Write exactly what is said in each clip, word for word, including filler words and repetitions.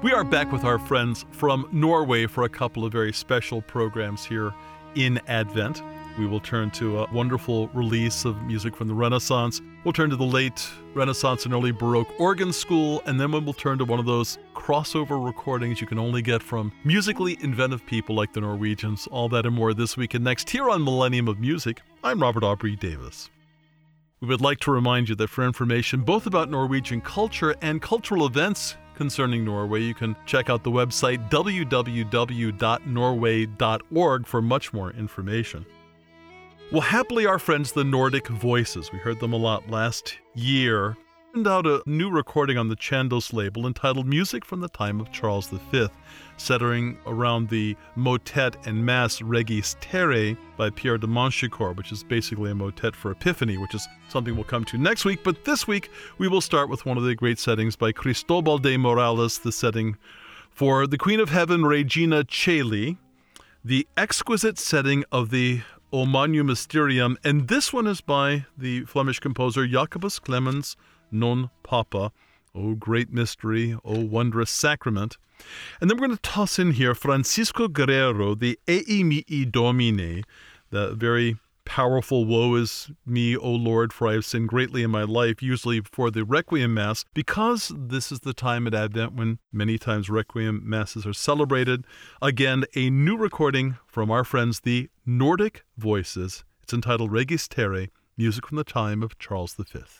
We are back with our friends from Norway for a couple of very special programs here in Advent. We will turn to a wonderful release of music from the Renaissance. We'll turn to the late Renaissance and early Baroque organ school, and then we'll turn to one of those crossover recordings you can only get from musically inventive people like the Norwegians. All that and more this week and next here on Millennium of Music. I'm Robert Aubrey Davis. We would like to remind you that for information both about Norwegian culture and cultural events concerning Norway, you can check out the website w w w dot norway dot org for much more information. Well, happily our friends, the Nordic Voices, we heard them a lot last year, sent out a new recording on the Chandos label entitled Music from the Time of Charles the Fifth, centering around the motet and mass Regis Terrae by Pierre de Manchicourt, which is basically a motet for Epiphany, which is something we'll come to next week. But this week, we will start with one of the great settings by Cristobal de Morales, the setting for the Queen of Heaven, Regina Caeli, the exquisite setting of the O Magnum Mysterium, and this one is by the Flemish composer Jacobus Clemens non Papa. O great mystery, O wondrous sacrament. And then we're going to toss in here Francisco Guerrero, the Ei mihi Domine, the very powerful Woe is me, O Lord, for I have sinned greatly in my life, usually before the Requiem Mass, because this is the time at Advent when many times Requiem Masses are celebrated. Again, a new recording from our friends, the Nordic Voices. It's entitled Regis Terrae, music from the time of Charles the Fifth.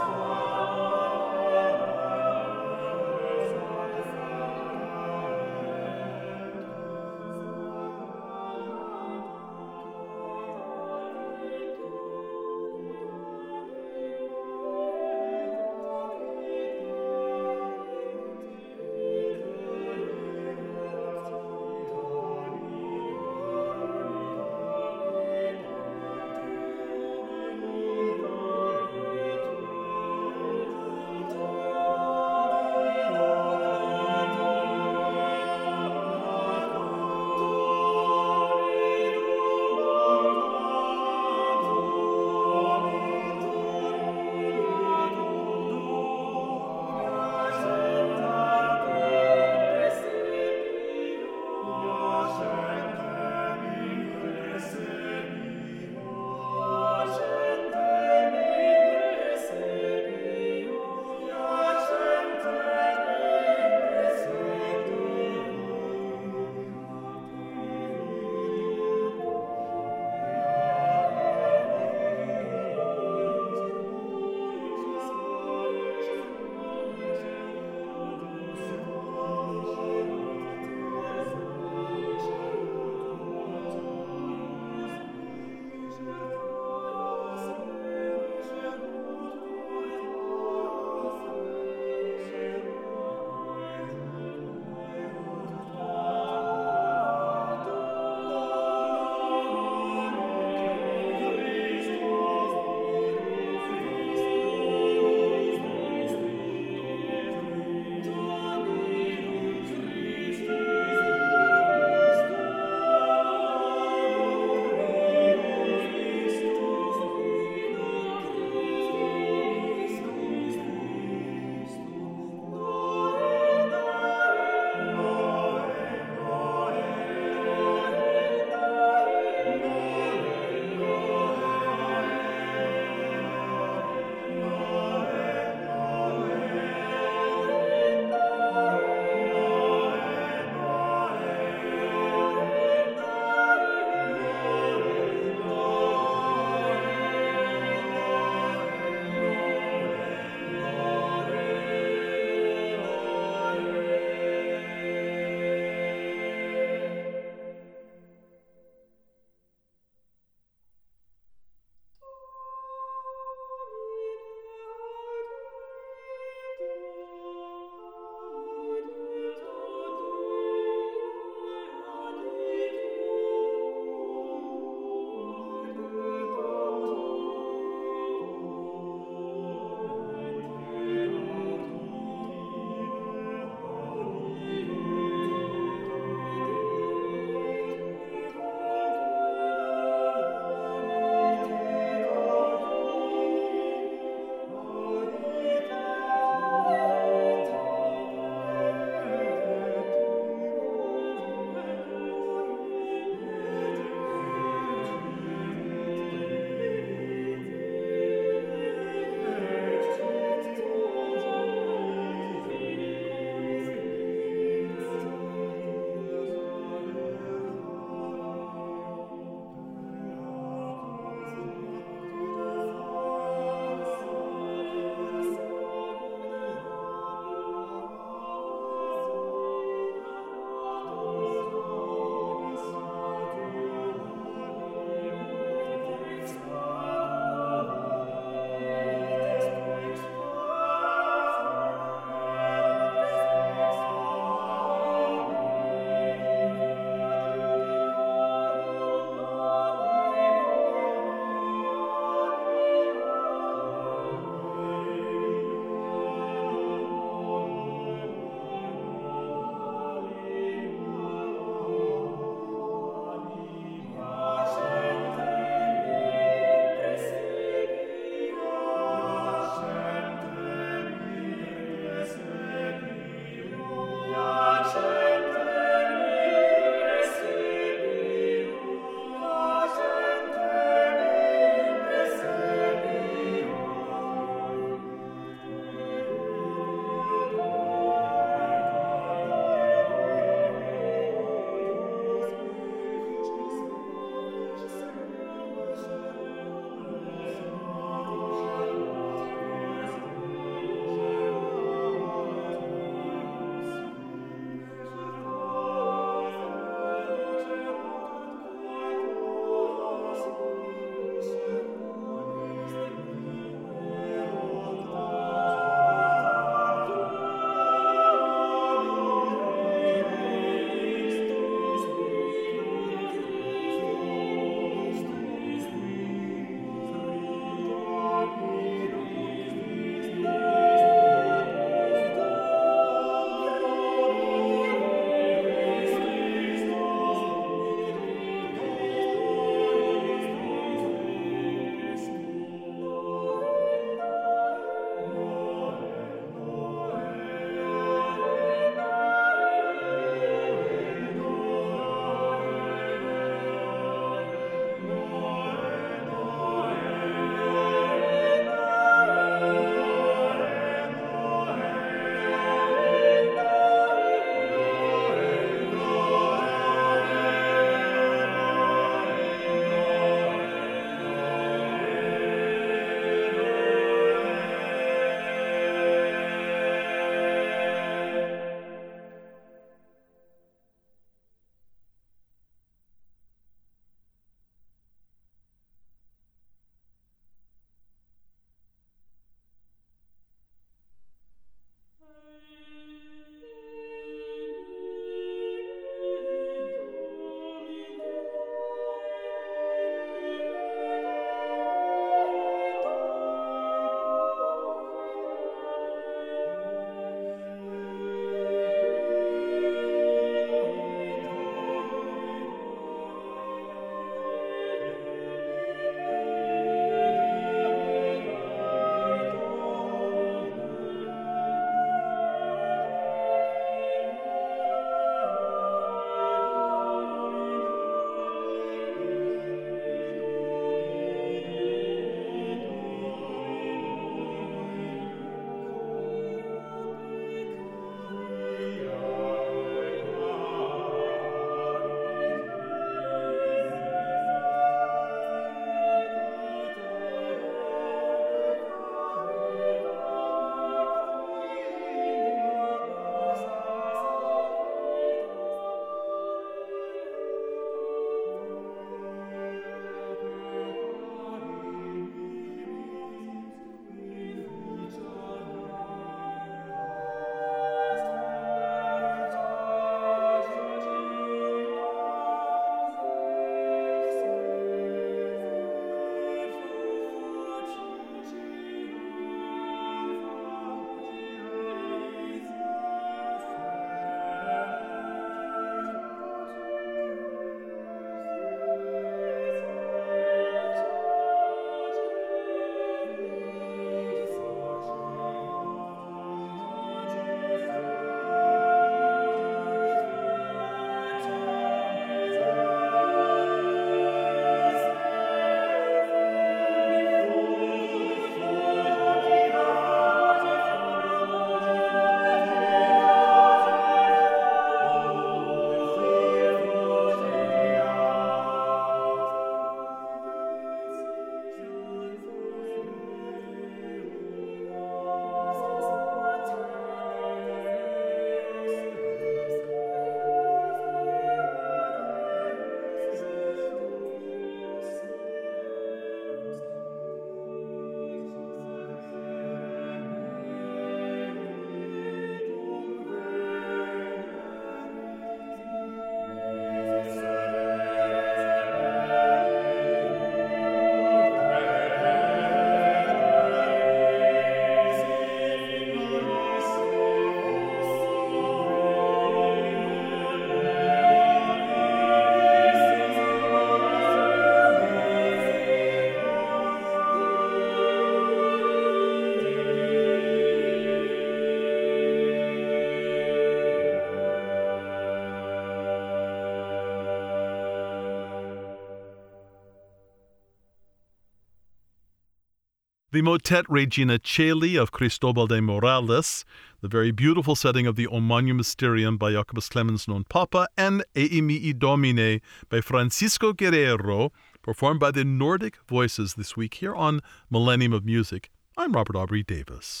the motet Regina Caeli of Cristobal de Morales, the very beautiful setting of the O Magnum Mysterium by Jacobus Clemens non Papa, and Ei Mihi Domine by Francisco Guerrero, performed by the Nordic Voices this week here on Millennium of Music. I'm Robert Aubrey Davis.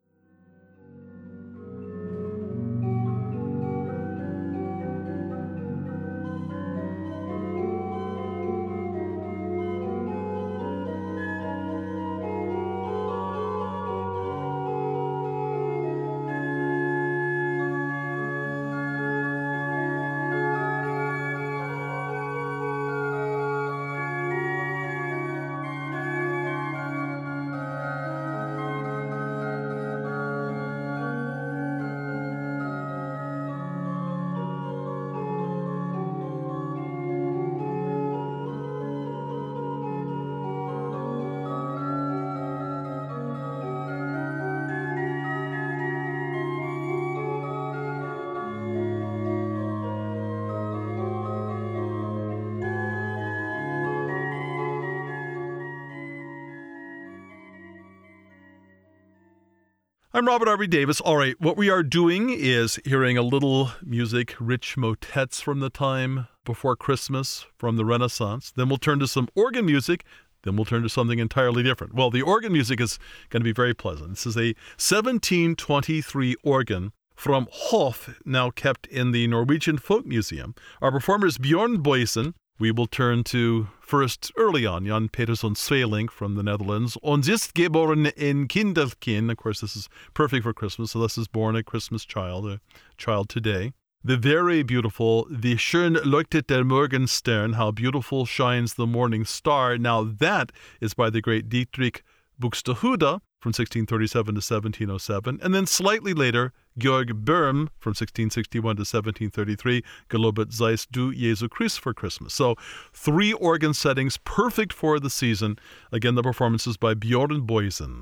I'm Robert Aubrey Davis. All right, what we are doing is hearing a little music, rich motets from the time before Christmas, from the Renaissance. Then we'll turn to some organ music. Then we'll turn to something entirely different. Well, the organ music is going to be very pleasant. This is a seventeen twenty-three organ from Hof, now kept in the Norwegian Folk Museum. Our performer is Bjorn Boysen. We will turn to, first, early on, Jan Petersson Sweelinck from the Netherlands. Und ist geboren in Kinderkind. Of course, this is perfect for Christmas, so this is born a Christmas child, a child today. The very beautiful, Wie schön leuchtet der Morgenstern, How beautiful shines the morning star. Now that is by the great Dietrich Buxtehude from sixteen thirty-seven to seventeen oh seven. And then slightly later, Georg Böhm from sixteen sixty-one to seventeen thirty-three, Gelobet seist du Jesu Christ for Christmas. So three organ settings, perfect for the season. Again, the performances by Bjorn Boysen.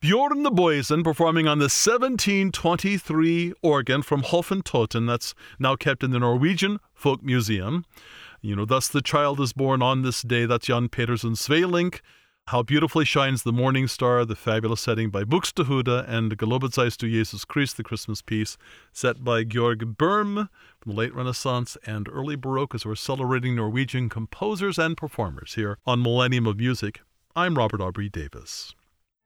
Bjorn the Boysen performing on the seventeen twenty-three organ from Hofen-Toten that's now kept in the Norwegian Folk Museum. You know, thus the child is born on this day. That's Jan Petersen Svelink. How beautifully shines the morning star, the fabulous setting by Buxtehude, and Gelobet seist du Jesus Christ, the Christmas piece, set by Georg Böhm from the late Renaissance and early Baroque, as we're celebrating Norwegian composers and performers here on Millennium of Music. I'm Robert Aubrey Davis.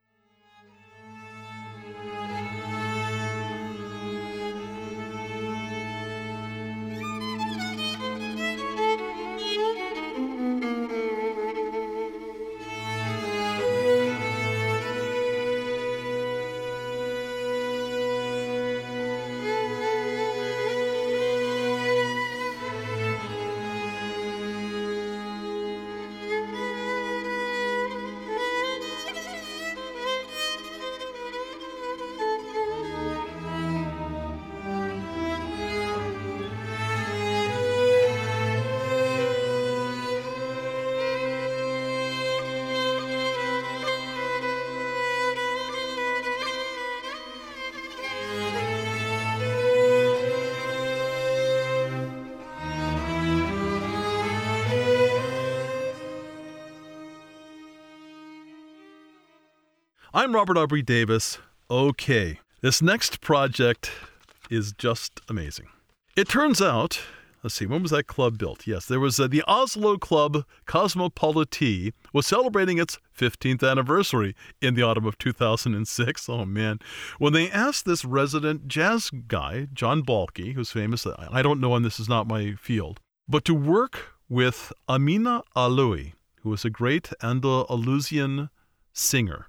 I'm Robert Aubrey Davis. Okay, this next project is just amazing. It turns out, let's see, when was that club built? Yes, there was uh, the Oslo Club Cosmopoliti was celebrating its fifteenth anniversary in the autumn of two thousand six. Oh, man. When they asked this resident jazz guy, John Balke, who's famous, I don't know, and this is not my field, but to work with Amina Alaoui, who was a great Andalusian singer.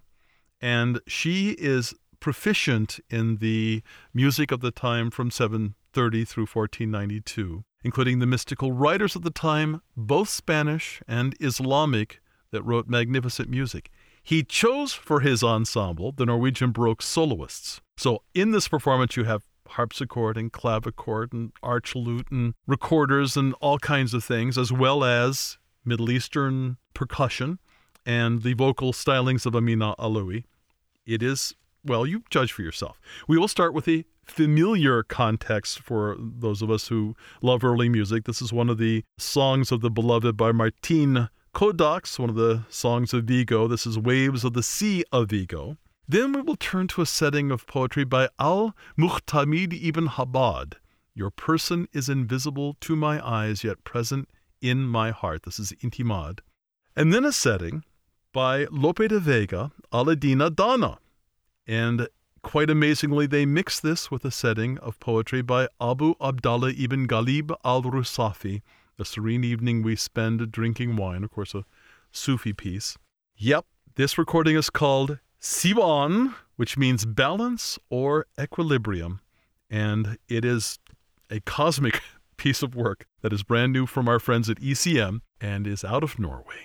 And she is proficient in the music of the time from seven thirty through fourteen ninety-two, including the mystical writers of the time, both Spanish and Islamic, that wrote magnificent music. He chose for his ensemble the Norwegian Baroque soloists. So in this performance, you have harpsichord and clavichord and archlute and recorders and all kinds of things, as well as Middle Eastern percussion and the vocal stylings of Amina Alaoui. It is, well, you judge for yourself. We will start with a familiar context for those of us who love early music. This is one of the songs of the beloved by Martin Kodaks, one of the songs of Vigo. This is Waves of the Sea of Vigo. Then we will turn to a setting of poetry by Al-Muhtamid ibn Habad. Your person is invisible to my eyes, yet present in my heart. This is Intimad. And then a setting by Lope de Vega, Aladina Dana. And quite amazingly, they mix this with a setting of poetry by Abu Abdallah ibn Ghalib al-Rusafi, A Serene Evening We Spend Drinking Wine, of course, a Sufi piece. Yep, this recording is called Siwan, which means balance or equilibrium. And it is a cosmic piece of work that is brand new from our friends at E C M and is out of Norway.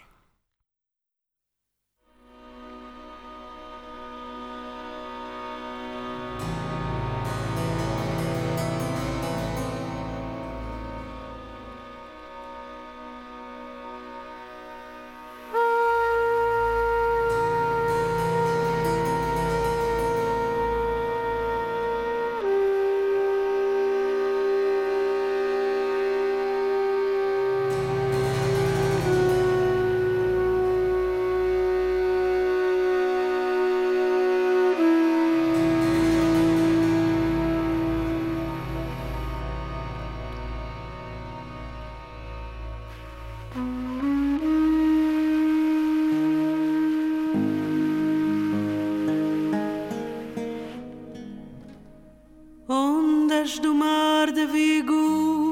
Ondas do mar de Vigo,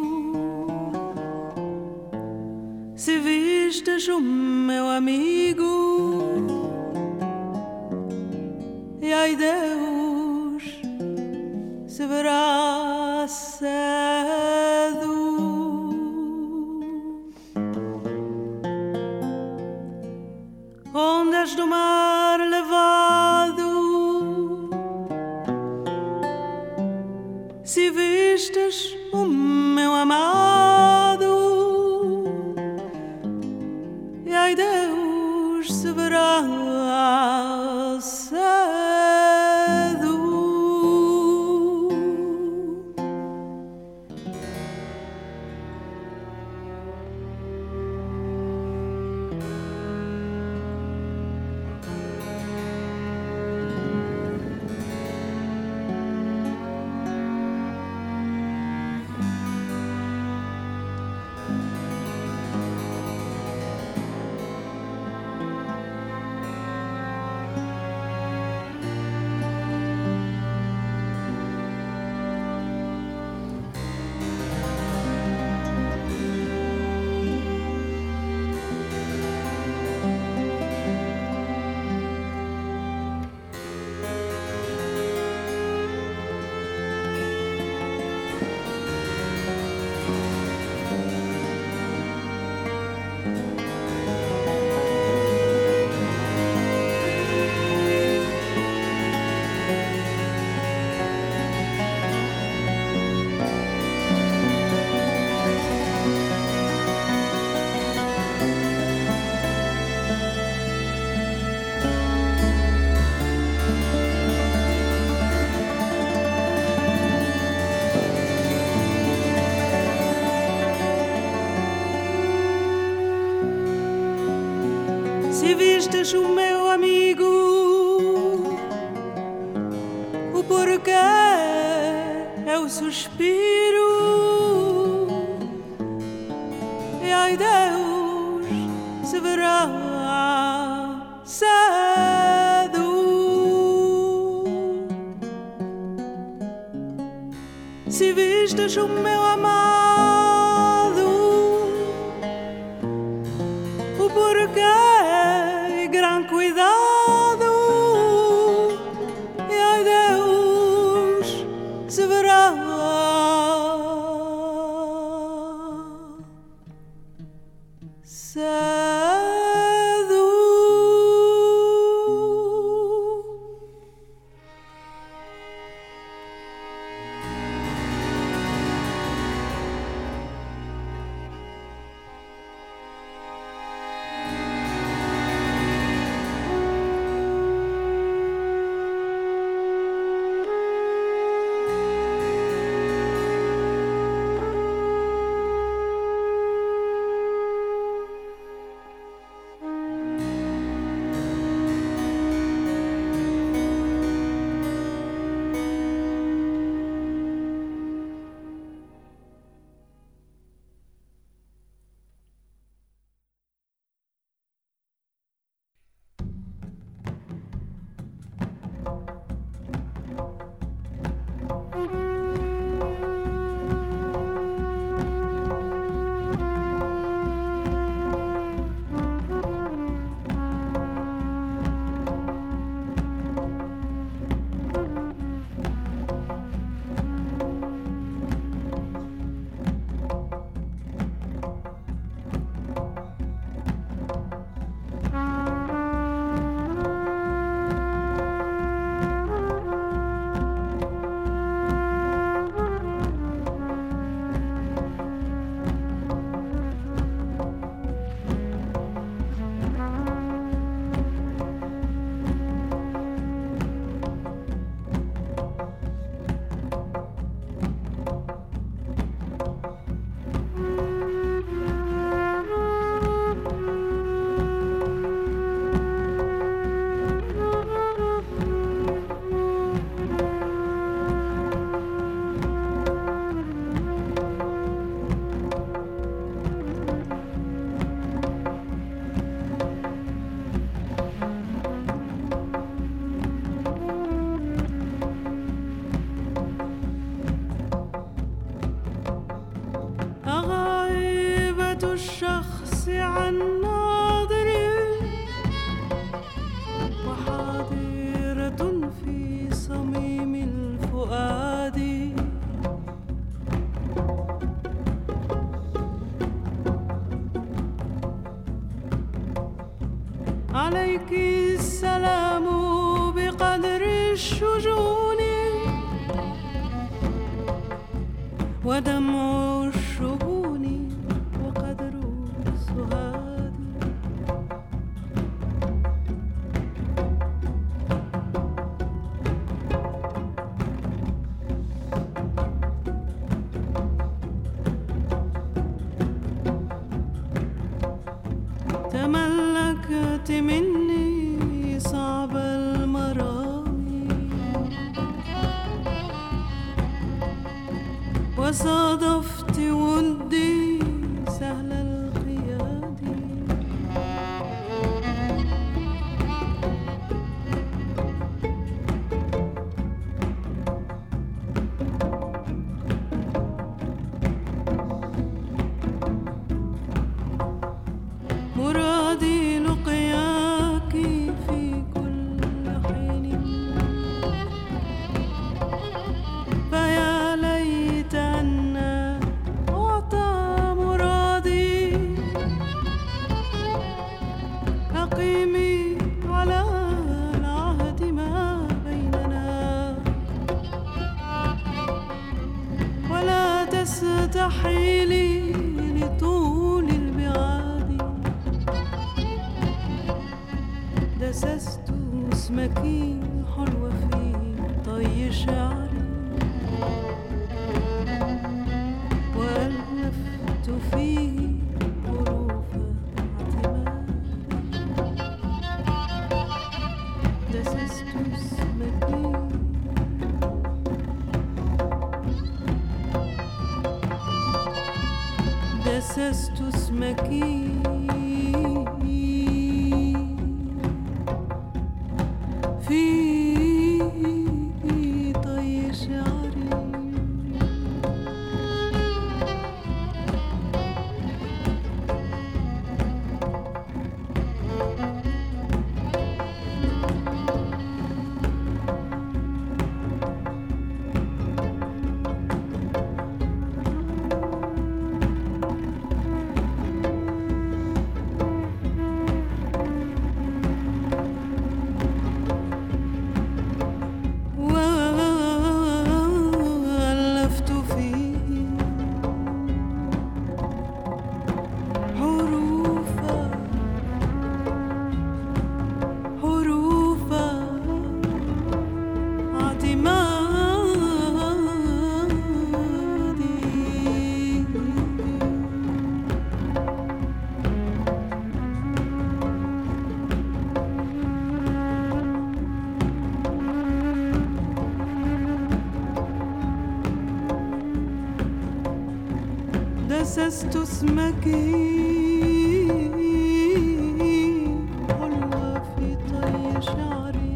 se vistes o meu amigo, e ai Deus, se verá cedo. Ondas do mar levado, se vistes o meu amado, e ai Deus, se verá cedo. Se vistes o meu amigo, o porquê é o suspiro. E ai Deus, se verá cedo. Se vistes o meu amado, o porquê é gran cuidado. E ai Deus, se verá cedo. الشخص عن ناظري وحاضرة في صميم الفؤاد. عليك السلام بقدر الشجون ودمع الشهون وقدر السهاد. تملكت مني صعب المرامي وصادفت ودي سهل القياد. مرادي لقياك في كل حين فيا ليت أن أعطى دسست اسمك في طي شعري. دسست اسمك حلوة في طي شعري.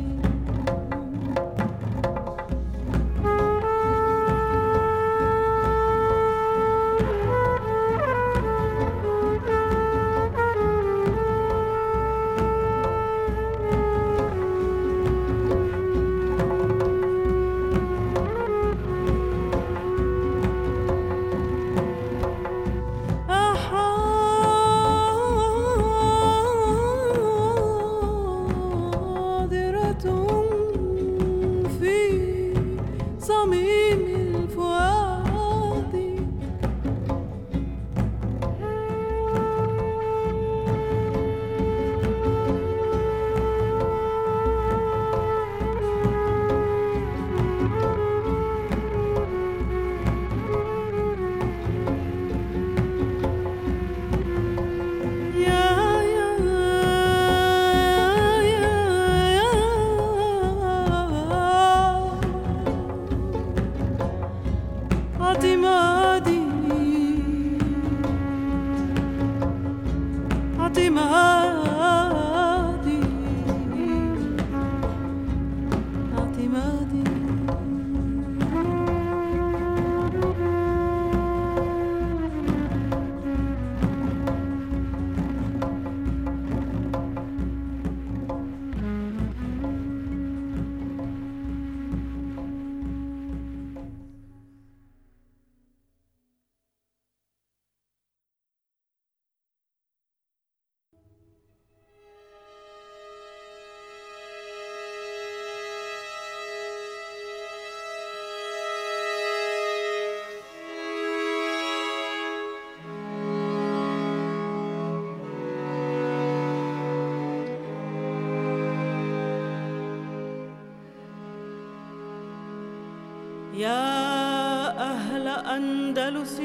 يا أهل أندلس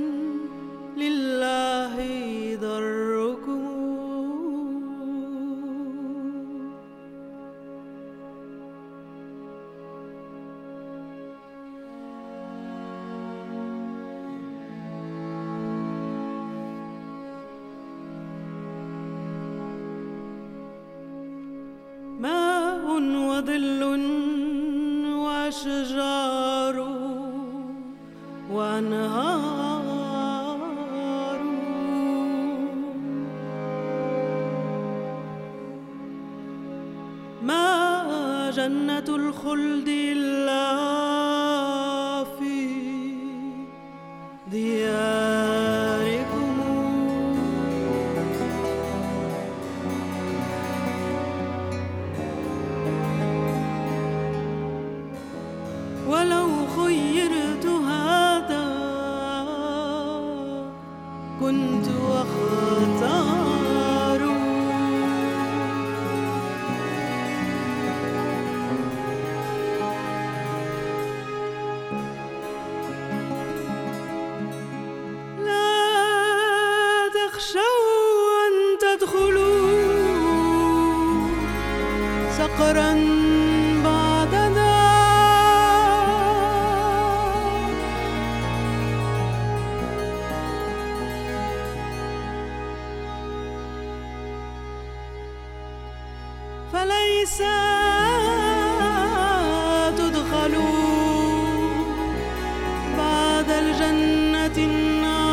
لله ضركم، ماء وظل وأشجار وأنهار، ما جنة الخلد إلا في دياركم، ولو خيرت هذا كنت أختار، لا تخشوا أن تدخلوا سقرا بعدنا، وليس تدخلوا بعد الجنة النار.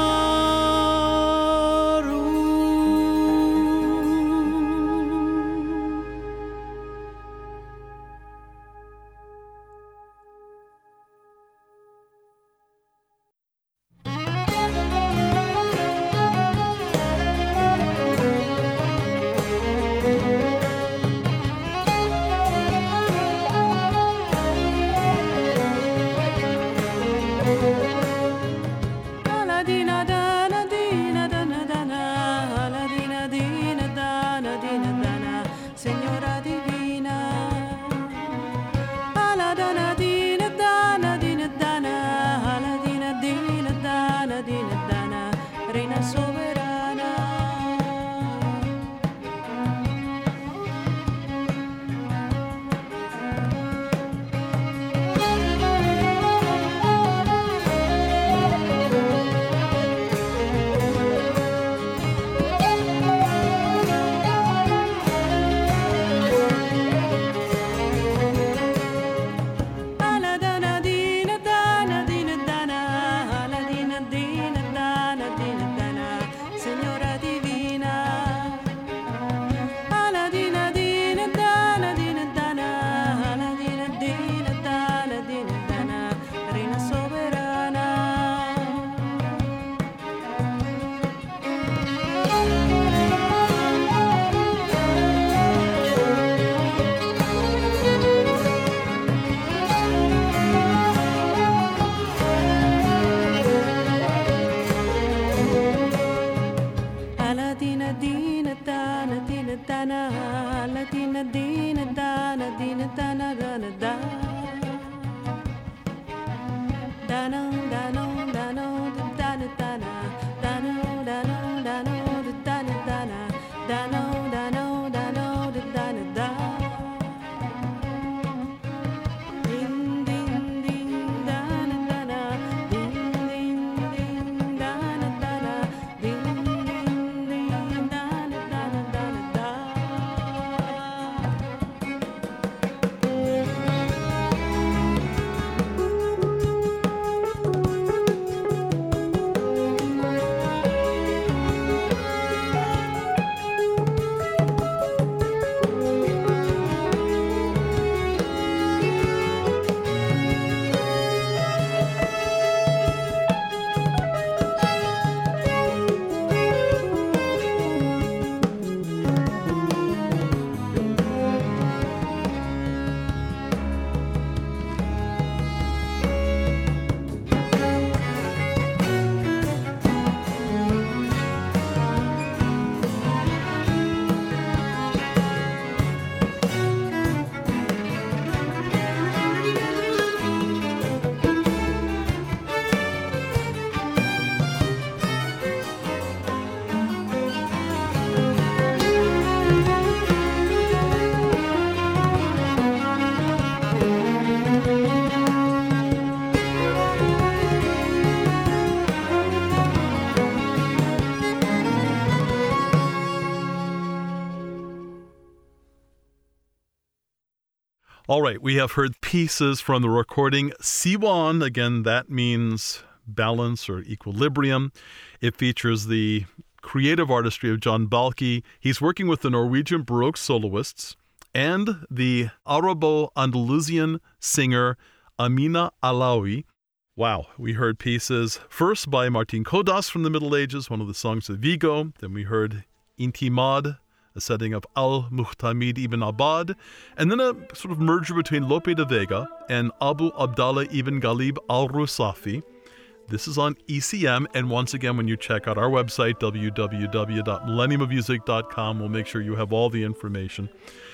All right, we have heard pieces from the recording Siwan. Again, that means balance or equilibrium. It features the creative artistry of John Balke. He's working with the Norwegian Baroque soloists and the Arabo-Andalusian singer Amina Alaoui. Wow, we heard pieces first by Martin Kodas from the Middle Ages, one of the songs of Vigo. Then we heard Intimad, a setting of Al-Muhtamid ibn Abad, and then a sort of merger between Lope de Vega and Abu Abdallah ibn Ghalib al-Rusafi. This is on E C M, and once again, when you check out our website, w w w dot millennium of music dot com, we'll make sure you have all the information.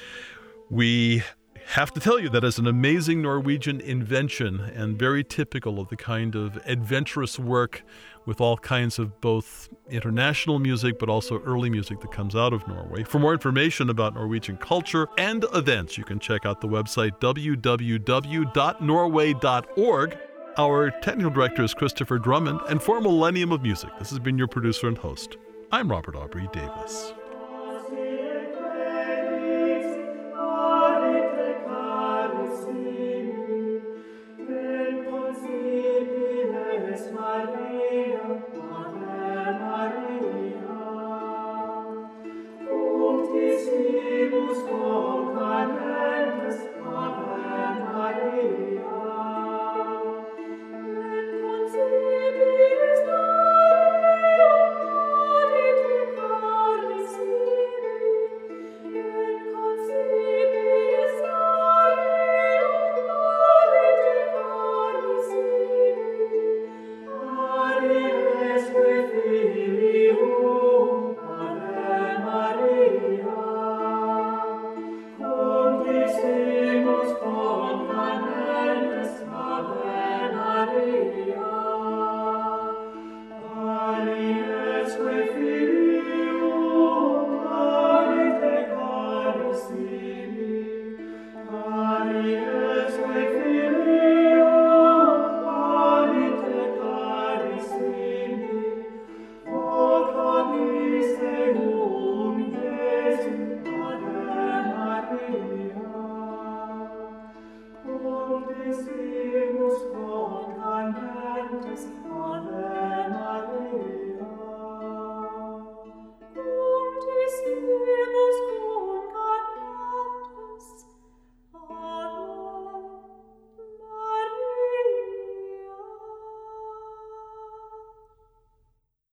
We have to tell you that is an amazing Norwegian invention and very typical of the kind of adventurous work with all kinds of both international music but also early music that comes out of Norway. For more information about Norwegian culture and events, you can check out the website w w w dot norway dot org. Our technical director is Christopher Drummond, and for Millennium of Music, this has been your producer and host. I'm Robert Aubrey Davis.